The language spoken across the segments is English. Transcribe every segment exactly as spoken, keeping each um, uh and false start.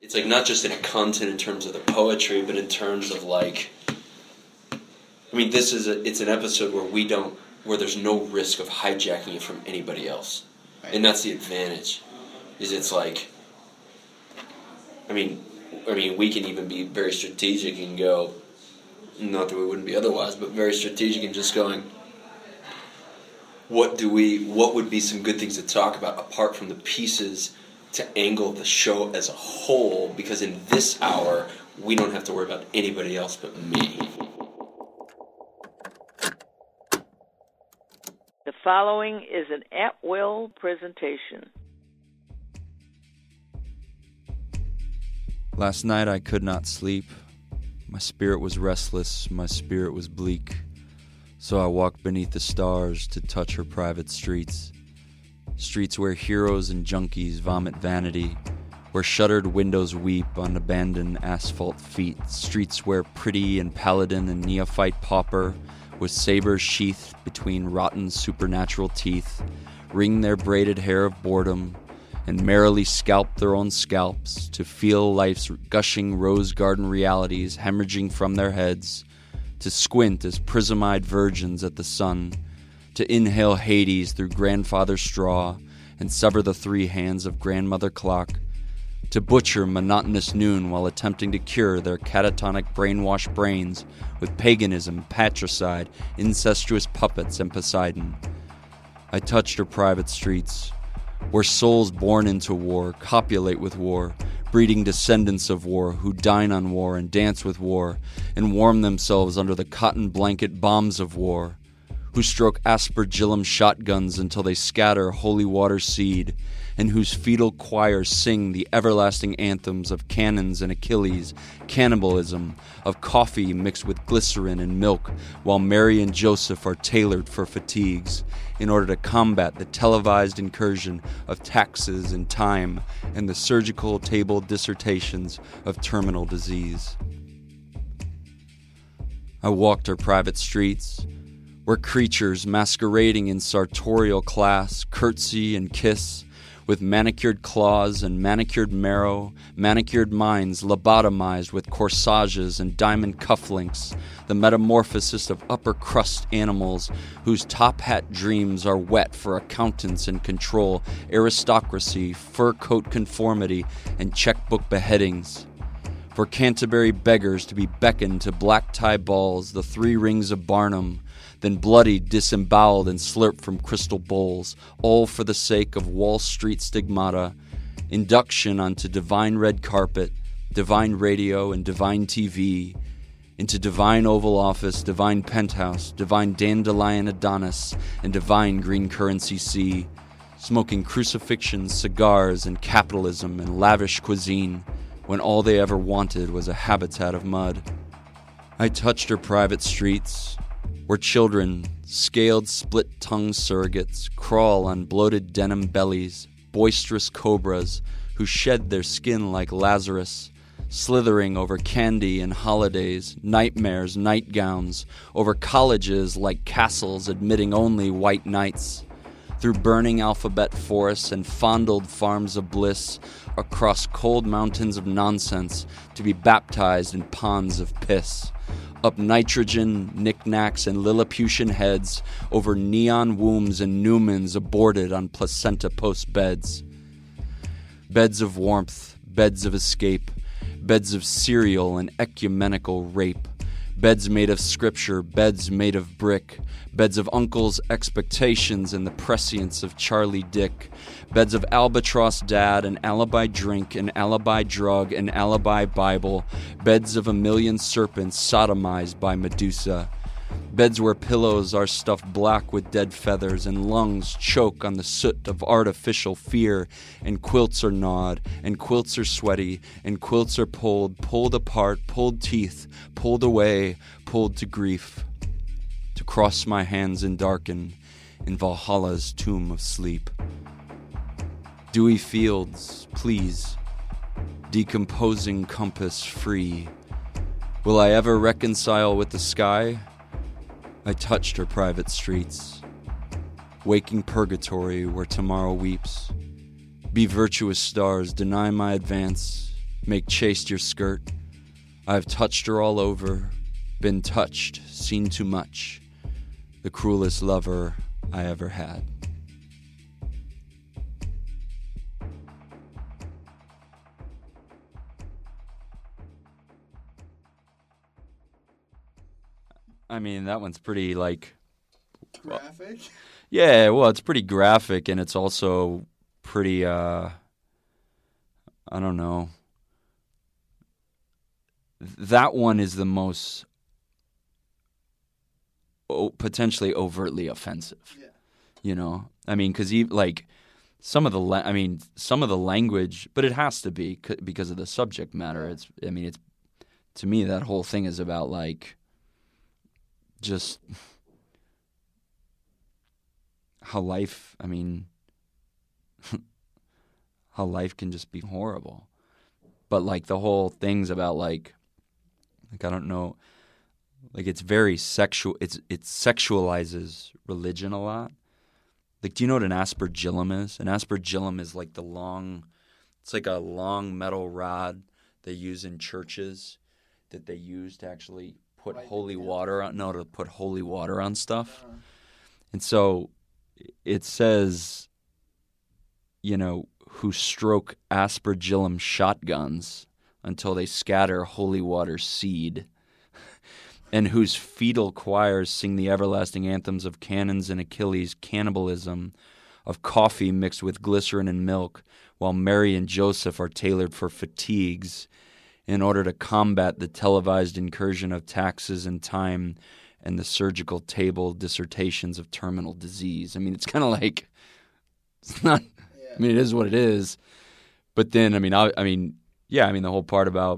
It's like not just in a content in terms of the poetry, but in terms of like, I mean, this is a, it's an episode where we don't, where there's no risk of hijacking it from anybody else. Right. And that's the advantage, is it's like, I mean, I mean, we can even be very strategic and go, not that we wouldn't be otherwise, but very strategic and just going, what do we, what would be some good things to talk about apart from the pieces to angle the show as a whole, because in this hour, we don't have to worry about anybody else but me. The following is an at-will presentation. Last night I could not sleep. My spirit was restless, my spirit was bleak. So I walked beneath the stars to touch her private streets. Streets where heroes and junkies vomit vanity, where shuttered windows weep on abandoned asphalt feet. Streets where pretty and paladin and neophyte pauper, with sabers sheathed between rotten supernatural teeth, wring their braided hair of boredom, and merrily scalp their own scalps to feel life's gushing rose garden realities hemorrhaging from their heads, to squint as prism-eyed virgins at the sun, to inhale Hades through grandfather straw and sever the three hands of grandmother clock, to butcher monotonous noon while attempting to cure their catatonic brainwashed brains with paganism, patricide, incestuous puppets, and Poseidon. I touched her private streets, where souls born into war copulate with war, breeding descendants of war who dine on war and dance with war and warm themselves under the cotton blanket bombs of war, who stroke aspergillum shotguns until they scatter holy water seed, and whose fetal choirs sing the everlasting anthems of cannons and Achilles, cannibalism, of coffee mixed with glycerin and milk, while Mary and Joseph are tailored for fatigues, in order to combat the televised incursion of taxes and time and the surgical table dissertations of terminal disease. I walked her private streets, where creatures masquerading in sartorial class curtsy and kiss, with manicured claws and manicured marrow, manicured minds lobotomized with corsages and diamond cufflinks, the metamorphosis of upper crust animals whose top hat dreams are wet for accountants and control, aristocracy, fur coat conformity, and checkbook beheadings. For Canterbury beggars to be beckoned to black tie balls, the three rings of Barnum, then bloodied, disemboweled, and slurped from crystal bowls, all for the sake of Wall Street stigmata, induction onto divine red carpet, divine radio, and divine T V, into divine Oval Office, divine penthouse, divine dandelion Adonis, and divine green currency sea, smoking crucifixions, cigars, and capitalism and lavish cuisine, when all they ever wanted was a habitat of mud. I touched her private streets, where children, scaled split-tongued surrogates, crawl on bloated denim bellies, boisterous cobras who shed their skin like Lazarus, slithering over candy and holidays, nightmares, nightgowns, over colleges like castles admitting only white knights, through burning alphabet forests and fondled farms of bliss, across cold mountains of nonsense to be baptized in ponds of piss, up nitrogen, knickknacks, and Lilliputian heads, over neon wombs and Newmans aborted on placenta post beds. Beds of warmth, beds of escape, beds of cereal and ecumenical rape, beds made of scripture, beds made of brick, beds of uncles' expectations and the prescience of Charlie Dick, beds of albatross dad and alibi drink and alibi drug and alibi Bible, beds of a million serpents sodomized by Medusa, beds where pillows are stuffed black with dead feathers and lungs choke on the soot of artificial fear, and quilts are gnawed, and quilts are sweaty, and quilts are pulled, pulled apart, pulled teeth, pulled away, pulled to grief, to cross my hands and darken in Valhalla's tomb of sleep. Dewy fields, please, decomposing compass free. Will I ever reconcile with the sky? I touched her private streets, waking purgatory where tomorrow weeps. Be virtuous stars, deny my advance, make chaste your skirt. I've touched her all over, been touched, seen too much. The cruelest lover I ever had. I mean, that one's pretty, like... Graphic? Well, yeah, well, it's pretty graphic, and it's also pretty, uh... I don't know. That one is the most o- potentially overtly offensive. Yeah. You know? I mean, because, like, some of the... La- I mean, some of the language... But it has to be c- because of the subject matter. It's. I mean, it's... To me, that whole thing is about, like... Just how life, I mean, how life can just be horrible. But, like, the whole thing's about, like, like, I don't know, like, it's very sexual, it's it sexualizes religion a lot. Like, do you know what an aspergillum is? An aspergillum is, like, the long, it's like a long metal rod they use in churches that they use to actually... put Right, holy yeah. water on no to put holy water on stuff. Uh-huh. And so it says, you know, who stroke aspergillum shotguns until they scatter holy water seed, and whose fetal choirs sing the everlasting anthems of cannons and Achilles, cannibalism, of coffee mixed with glycerin and milk, while Mary and Joseph are tailored for fatigues, in order to combat the televised incursion of taxes and time and the surgical table dissertations of terminal disease. I mean, it's kind of like, it's not, Yeah. I mean, it is what it is. But then, I mean, I, I mean, yeah, I mean, the whole part about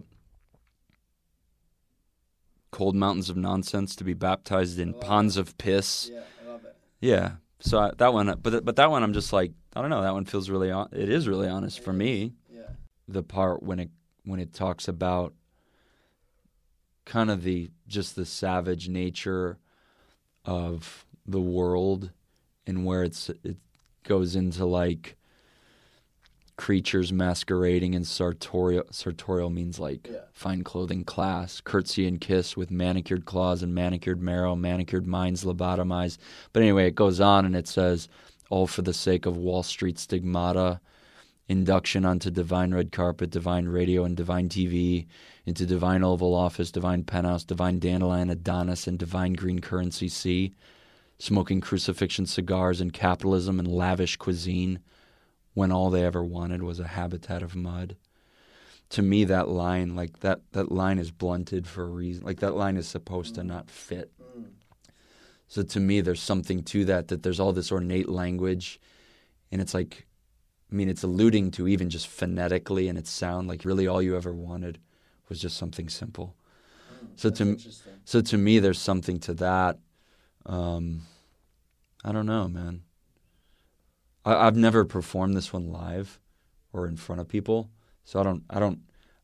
cold mountains of nonsense to be baptized in I love ponds it. of piss. Yeah, I love it. Yeah. So I, that one, but but that one, I'm just like, I don't know. That one feels really, on, it is really honest for me. Yeah. The part when it when it talks about kind of the just the savage nature of the world, and where it's it goes into like creatures masquerading in sartorial. Sartorial means like Yeah. fine clothing class, curtsy and kiss with manicured claws and manicured marrow, manicured minds lobotomized. But anyway, it goes on and it says, all for the sake of Wall Street stigmata, induction onto divine red carpet, divine radio and divine T V, into divine Oval Office, divine penthouse, divine dandelion Adonis, and divine green currency C, smoking crucifixion cigars and capitalism and lavish cuisine, when all they ever wanted was a habitat of mud. To me, that line, like that, that line is blunted for a reason. Like that line is supposed to not fit. Mm. So to me, there's something to that, that there's all this ornate language, and it's like, I mean, it's alluding to even just phonetically and its sound, like really all you ever wanted was just something simple. Mm. So That's to interesting. so to me, there's something to that. Um, I don't know, man. I, I've never performed this one live or in front of people, so I don't, I don't.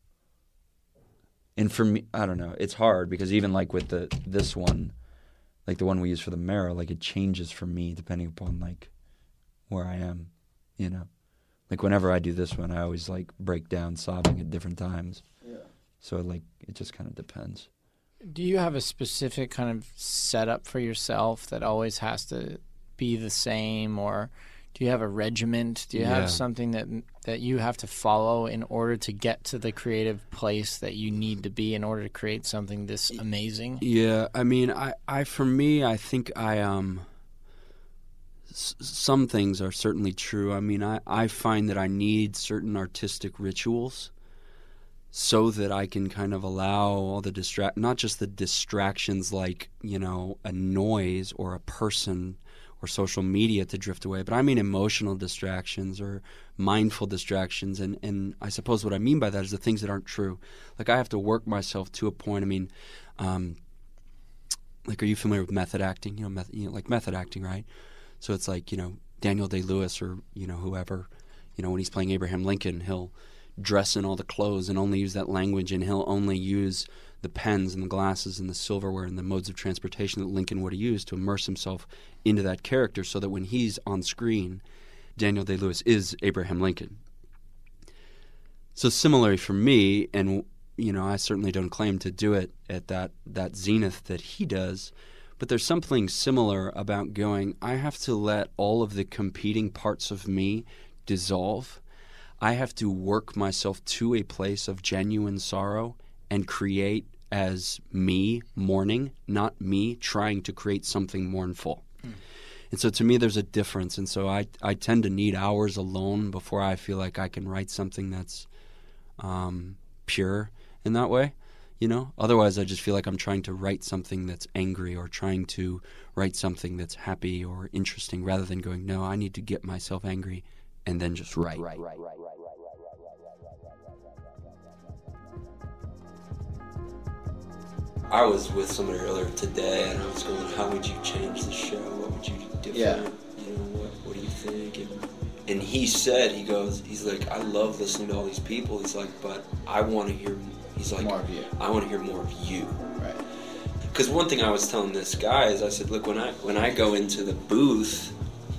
And for me, I don't know. It's hard because even like with the this one, like the one we use for the marrow, like it changes for me depending upon like where I am, you know. Like whenever I do this one, I always like break down sobbing at different times. Yeah. So like it just kind of depends. Do you have a specific kind of setup for yourself that always has to be the same, or do you have a regiment? Do you Yeah. have something that that you have to follow in order to get to the creative place that you need to be in order to create something this amazing? Yeah, I mean, I, I for me, I think I um. S- some things are certainly true. I mean, I, I find that I need certain artistic rituals so that I can kind of allow all the distract, not just the distractions like, you know, a noise or a person or social media to drift away, but I mean emotional distractions or mindful distractions. And, and I suppose what I mean by that is the things that aren't true. Like I have to work myself to a point. I mean, um, like, are you familiar with method acting? You know, method, you know, like method acting, right? So it's like, you know, Daniel Day-Lewis or, you know, whoever, you know, when he's playing Abraham Lincoln, he'll dress in all the clothes and only use that language, and he'll only use the pens and the glasses and the silverware and the modes of transportation that Lincoln would have used to immerse himself into that character so that when he's on screen, Daniel Day-Lewis is Abraham Lincoln. So similarly for me, and you know, I certainly don't claim to do it at that, that zenith that he does, but there's something similar about going, I have to let all of the competing parts of me dissolve. I have to work myself to a place of genuine sorrow and create as me mourning, not me trying to create something mournful. Mm. And so to me, there's a difference. And so I, I tend to need hours alone before I feel like I can write something that's um, pure in that way. You know, otherwise I just feel like I'm trying to write something that's angry or trying to write something that's happy or interesting rather than going, no, I need to get myself angry and then just write. Right, right, right, right. I was with somebody earlier today, and I was going, how would you change the show? What would you do different? Yeah. You know, what, what do you think? And, and he said, he goes, he's like, I love listening to all these people. He's like, but I want to hear, he's like, more of you. I want to hear more of you. Right. Because one thing I was telling this guy is I said, look, when I when I go into the booth,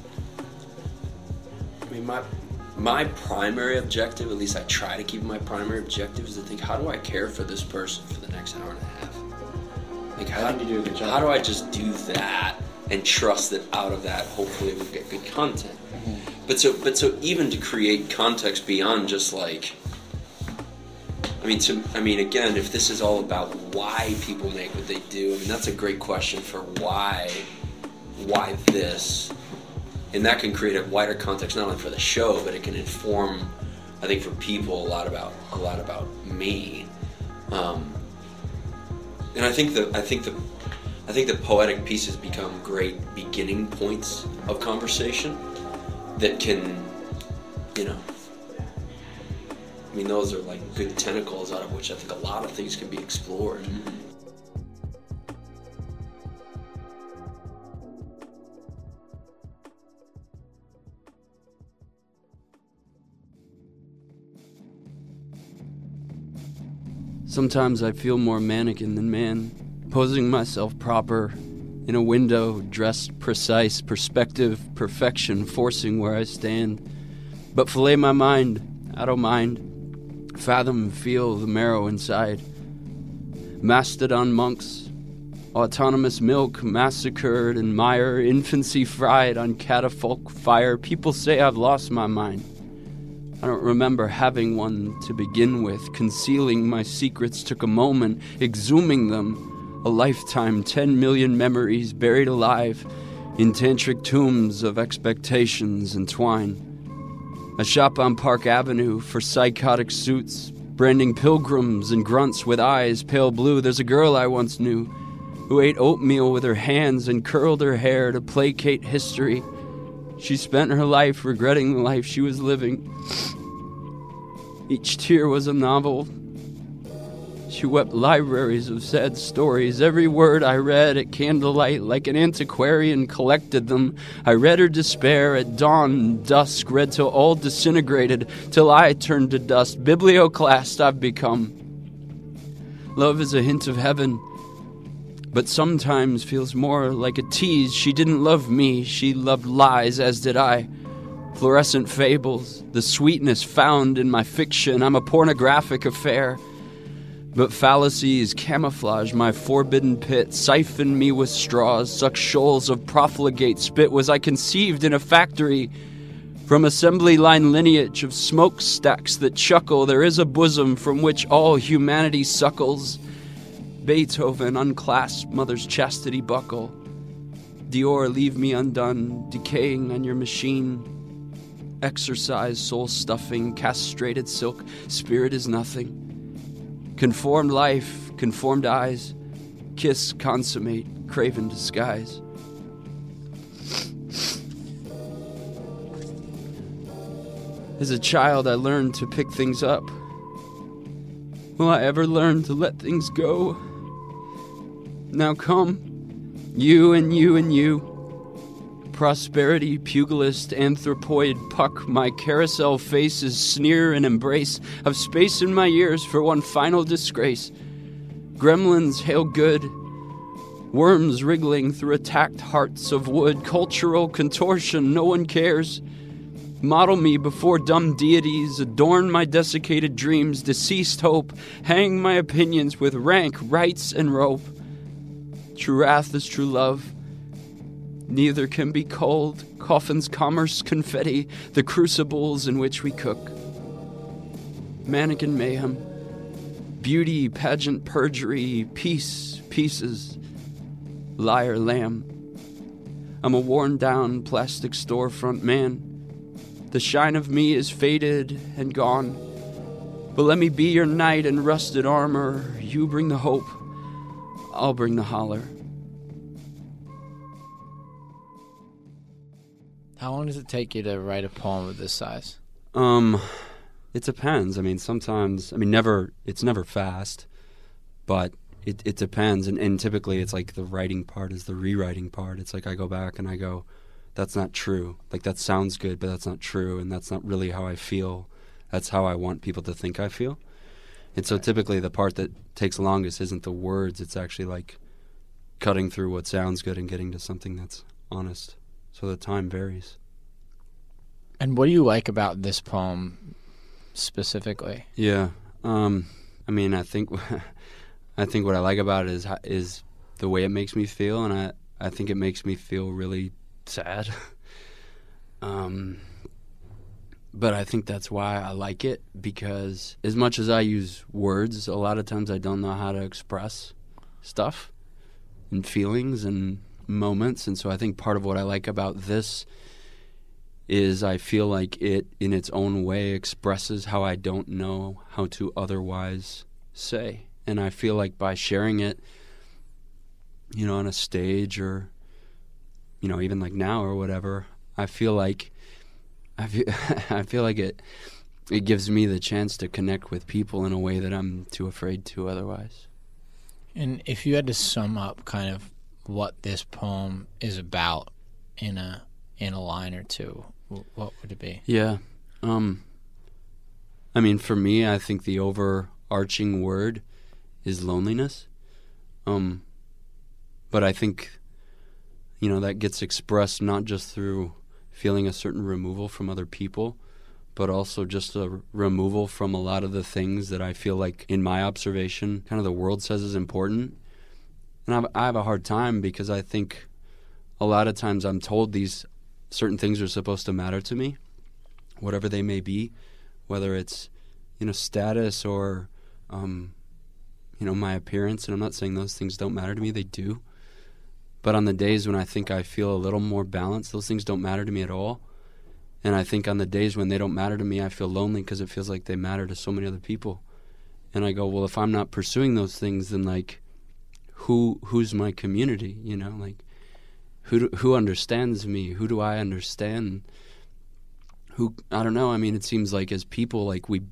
I mean, my my primary objective, at least I try to keep my primary objective, is to think, how do I care for this person for the next hour and a half? Like, how, I think you do a good job. How do I just do that and trust that out of that, hopefully, we'll get good content? Mm-hmm. But so, but so, even to create context beyond just like, I mean, to, I mean, again, if this is all about why people make what they do, I mean, that's a great question for why, why this, and that can create a wider context not only for the show, but it can inform, I think, for people a lot about a lot about me. Um, And I think the I think the I think the poetic pieces become great beginning points of conversation that can, you know, I mean, those are like good tentacles out of which I think a lot of things can be explored. Mm-hmm. Sometimes I feel more mannequin than man, posing myself proper in a window, dressed precise, perspective, perfection, forcing where I stand. But fillet my mind, I don't mind. Fathom and feel the marrow inside. Mastodon monks, autonomous milk massacred in mire, infancy fried on catafalque fire. People say I've lost my mind. I don't remember having one to begin with. Concealing my secrets took a moment, exhuming them. A lifetime, ten million memories buried alive in tantric tombs of expectations entwined. A shop on Park Avenue for psychotic suits, branding pilgrims and grunts with eyes pale blue. There's a girl I once knew who ate oatmeal with her hands and curled her hair to placate history. She spent her life regretting the life she was living. Each tear was a novel. She wept libraries of sad stories. Every word I read at candlelight, like an antiquarian collected them. I read her despair at dawn and dusk, read till all disintegrated, till I turned to dust. Biblioclast I've become. Love is a hint of heaven, but sometimes feels more like a tease. She didn't love me, she loved lies, as did I. Fluorescent fables, the sweetness found in my fiction. I'm a pornographic affair. But fallacies camouflage my forbidden pit, siphon me with straws, suck shoals of profligate spit. Was I conceived in a factory? From assembly line lineage of smokestacks that chuckle, there is a bosom from which all humanity suckles. Beethoven unclasped mother's chastity buckle. Dior, leave me undone, decaying on your machine. Exercise, soul stuffing, castrated silk, spirit is nothing. Conformed life, conformed eyes, kiss, consummate, craven disguise. As a child, I learned to pick things up. Will I ever learn to let things go? Now come, you and you and you. Prosperity, pugilist, anthropoid puck, my carousel faces sneer and embrace of space in my ears for one final disgrace. Gremlins hail good, worms wriggling through attacked hearts of wood, cultural contortion, no one cares. Model me before dumb deities, adorn my desiccated dreams, deceased hope, hang my opinions with rank, rights, and rope. True wrath is true love. Neither can be cold. Coffins, commerce, confetti, the crucibles in which we cook. Mannequin mayhem. Beauty, pageant, perjury, peace, pieces. Liar, lamb. I'm a worn-down plastic storefront man. The shine of me is faded and gone. But let me be your knight in rusted armor. You bring the hope. I'll bring the holler. How long does it take you to write a poem of this size? Um, it depends. I mean, sometimes, I mean, never, it's never fast, but it, it depends. And, and typically it's like the writing part is the rewriting part. It's like I go back and I go, that's not true. Like, that sounds good, but that's not true, and that's not really how I feel. That's how I want people to think I feel. And so typically the part that takes longest isn't the words. It's actually like cutting through what sounds good and getting to something that's honest. So the time varies. And what do you like about this poem specifically? Yeah. Um, I mean, I think I think what I like about it is is the way it makes me feel, and I, I think it makes me feel really sad. um, but I think that's why I like it, because as much as I use words, a lot of times I don't know how to express stuff and feelings and moments. And so I think part of what I like about this is I feel like it, in its own way, expresses how I don't know how to otherwise say. And I feel like by sharing it, you know, on a stage or, you know, even like now or whatever, I feel like I feel, I feel like it it gives me the chance to connect with people in a way that I'm too afraid to otherwise. And if you had to sum up kind of what this poem is about in a in a line or two, what would it be? Yeah. Um, I mean, for me, I think the overarching word is loneliness. Um, but I think, you know, that gets expressed not just through feeling a certain removal from other people, but also just a removal from a lot of the things that I feel like, in my observation, kind of the world says is important. And I've, I have a hard time because I think a lot of times I'm told these certain things are supposed to matter to me, whatever they may be, whether it's, you know, status or, um, you know, my appearance. And I'm not saying those things don't matter to me. They do. But on the days when I think I feel a little more balanced, those things don't matter to me at all. And I think on the days when they don't matter to me, I feel lonely because it feels like they matter to so many other people. And I go, well, if I'm not pursuing those things, then, like, who who's my community, you know? Like, who do, who understands me? Who do I understand? Who, I don't know. I mean, it seems like as people, like, we,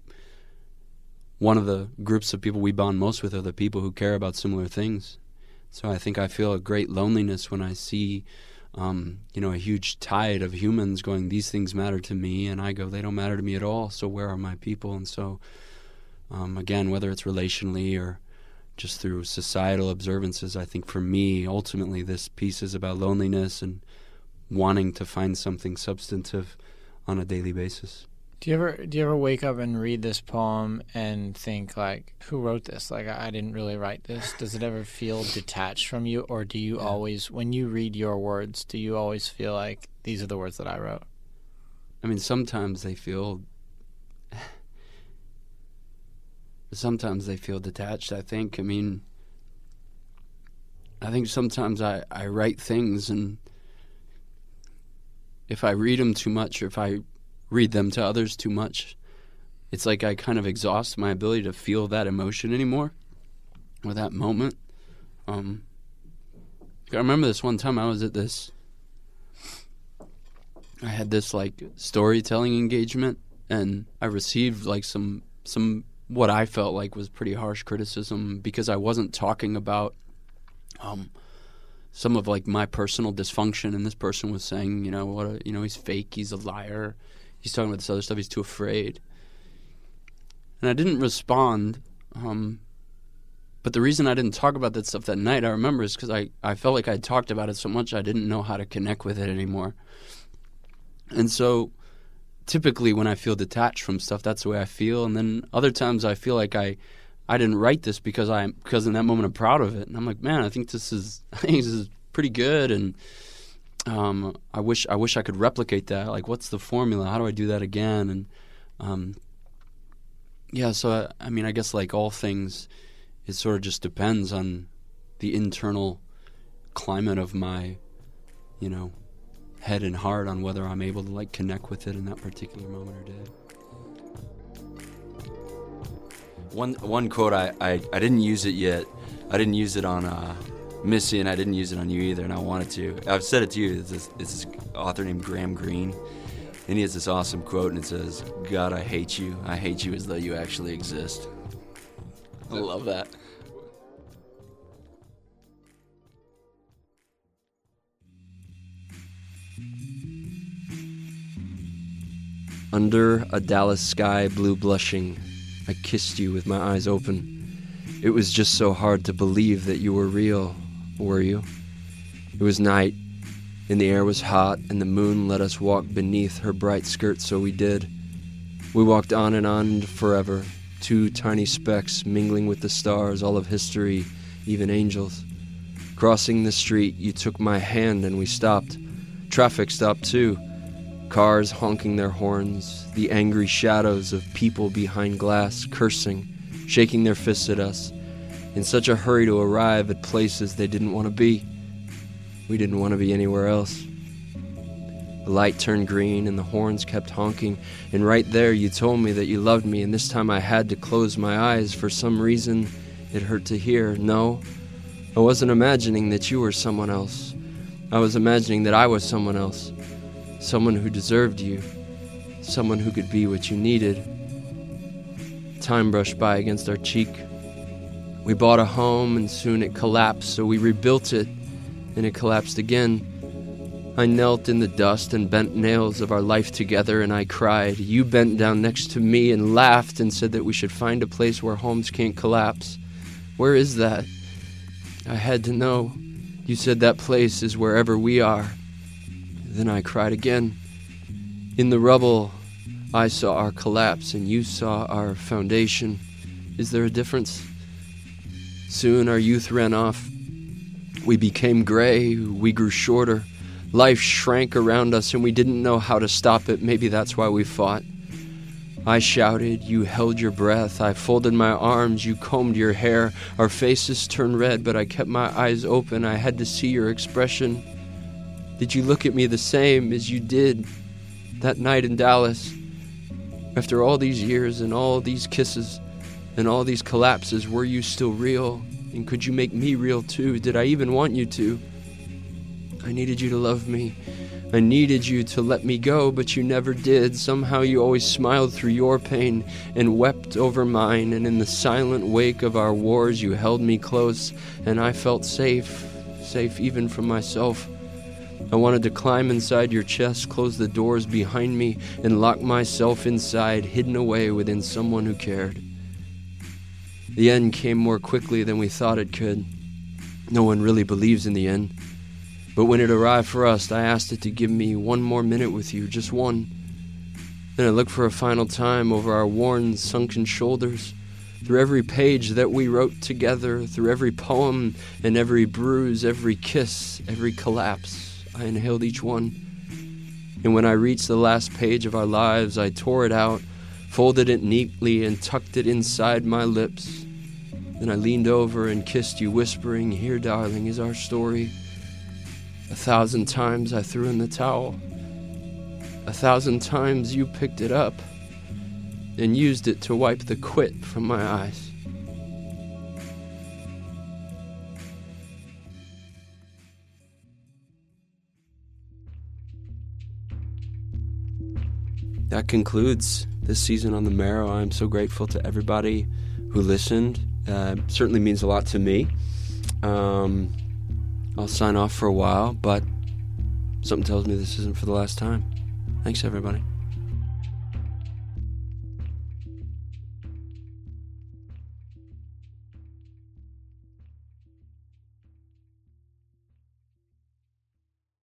one of the groups of people we bond most with are the people who care about similar things. So I think I feel a great loneliness when I see, um, you know, a huge tide of humans going, these things matter to me, and I go, they don't matter to me at all, so where are my people? And so, um, again, whether it's relationally or just through societal observances, I think for me, ultimately, this piece is about loneliness and wanting to find something substantive on a daily basis. Do you ever do you ever wake up and read this poem and think, like, who wrote this? Like, I didn't really write this. Does it ever feel detached from you, or do you always, when you read your words, do you always feel like these are the words that I wrote? I mean, sometimes they feel sometimes they feel detached, I think. I mean, I think sometimes I, I write things, and if I read them too much, or if I read them to others too much, it's like I kind of exhaust my ability to feel that emotion anymore, or that moment. Um, I remember this one time I was at this, I had this, like, storytelling engagement, and I received, like, some, some what I felt like was pretty harsh criticism because I wasn't talking about um, some of, like, my personal dysfunction, and this person was saying, you know, what, a, you know, he's fake, he's a liar, he's talking about this other stuff, he's too afraid. And I didn't respond, um, but the reason I didn't talk about that stuff that night, I remember, is because I, I felt like I talked about it so much I didn't know how to connect with it anymore. And so typically when I feel detached from stuff, that's the way I feel. And then other times I feel like I, I didn't write this because I because in that moment I'm proud of it. And I'm like, man, I think this is I think this is pretty good. And um, I wish I wish I could replicate that. Like, what's the formula? How do I do that again? And um, yeah, so I, I mean, I guess like all things, it sort of just depends on the internal climate of my, you know, head and heart on whether I'm able to like connect with it in that particular moment or day. One one quote, I, I, I didn't use it yet. I didn't use it on uh, Missy, and I didn't use it on you either, and I wanted to. I've said it to you. It's this, it's this author named Graham Greene, and he has this awesome quote, and it says, "God, I hate you. I hate you as though you actually exist." I love that. Under a Dallas sky blue blushing, I kissed you with my eyes open. It was just so hard to believe that you were real, were you? It was night, and the air was hot, and the moon let us walk beneath her bright skirt, so we did. We walked on and on into forever, two tiny specks mingling with the stars, all of history, even angels. Crossing the street, you took my hand and we stopped. Traffic stopped too. Cars honking their horns, the angry shadows of people behind glass, cursing, shaking their fists at us, in such a hurry to arrive at places they didn't want to be. We didn't want to be anywhere else. The light turned green and the horns kept honking, and right there you told me that you loved me, and this time I had to close my eyes. For some reason, it hurt to hear. No, I wasn't imagining that you were someone else. I was imagining that I was someone else. Someone who deserved you, someone who could be what you needed. Time brushed by against our cheek. We bought a home and soon it collapsed, so we rebuilt it and it collapsed again. I knelt in the dust and bent nails of our life together and I cried. You bent down next to me and laughed and said that we should find a place where homes can't collapse. Where is that? I had to know. You said that place is wherever we are. Then I cried again. In the rubble, I saw our collapse and you saw our foundation. Is there a difference? Soon our youth ran off. We became gray, we grew shorter. Life shrank around us and we didn't know how to stop it. Maybe that's why we fought. I shouted, you held your breath. I folded my arms, you combed your hair. Our faces turned red, but I kept my eyes open. I had to see your expression. Did you look at me the same as you did that night in Dallas? After all these years and all these kisses and all these collapses, were you still real? And could you make me real too? Did I even want you to? I needed you to love me. I needed you to let me go, but you never did. Somehow you always smiled through your pain and wept over mine. And in the silent wake of our wars, you held me close, and I felt safe, safe even from myself. I wanted to climb inside your chest, close the doors behind me, and lock myself inside, hidden away within someone who cared. The end came more quickly than we thought it could. No one really believes in the end. But when it arrived for us, I asked it to give me one more minute with you, just one. Then I looked for a final time over our worn, sunken shoulders, through every page that we wrote together, through every poem and every bruise, every kiss, every collapse. I inhaled each one. And when I reached the last page of our lives, I tore it out, folded it neatly, and tucked it inside my lips. Then I leaned over and kissed you, whispering, here, darling, is our story. A thousand times I threw in the towel. A thousand times you picked it up and used it to wipe the quit from my eyes. That concludes this season on The Marrow. I'm so grateful to everybody who listened. Uh, certainly means a lot to me. Um, I'll sign off for a while, but something tells me this isn't for the last time. Thanks, everybody.